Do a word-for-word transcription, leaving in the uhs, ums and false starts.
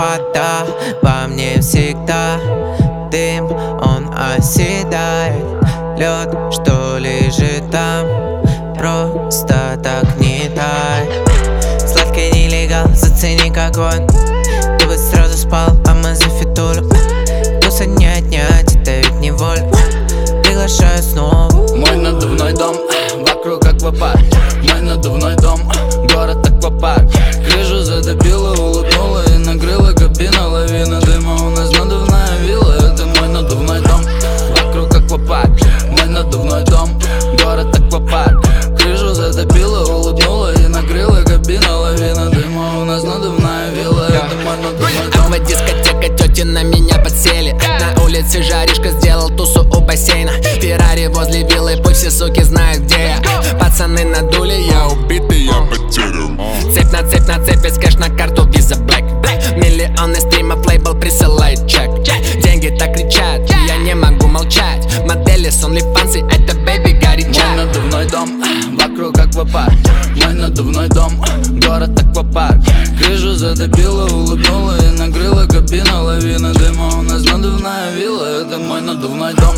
вода во мне всегда. Дым, он оседает, лед, что лежит там, просто так не тает. Сладкий нелегал, зацени как он. Ты бы сразу спал, а мы за фитулю. Вкуса не отнять, это ведь не воля. Приглашаю снова. Мой надувной дом, вокруг аквапарк. Мой надувной дом, город аквапарк. Крышу затопила, улыбнула и накрыла кабина. Лавина дыма, у нас надувная вилла. Это мой надувной дом, вокруг аквапарк. Мой надувной дом, город аквапарк. Крышу затопила, улыбнула и накрыла кабина. Лавина дыма, у нас надувная вилла. Это мой надувной дом. Аквадискотека, тети на меня подсели. На улице жаришка, сделал тусу у бассейна. Феррари возле виллы, пусть все суки знают, где я. Пацаны надули, я убитый, я потерян. Цепь на цепь на цепь, без кэш на карту Visa Black. Миллионы стримов, лейбл присылает чек. Деньги так кричат, я не могу молчать. Модели с OnlyFans, это baby горяча. Мой надувной дом, вокруг аквапарк. Мой надувной дом, город аквапарк. Крышу затопила, улыбнула и накрыла кабина. Лавина дыма, у нас надувная вилла. Это мой надувной дом.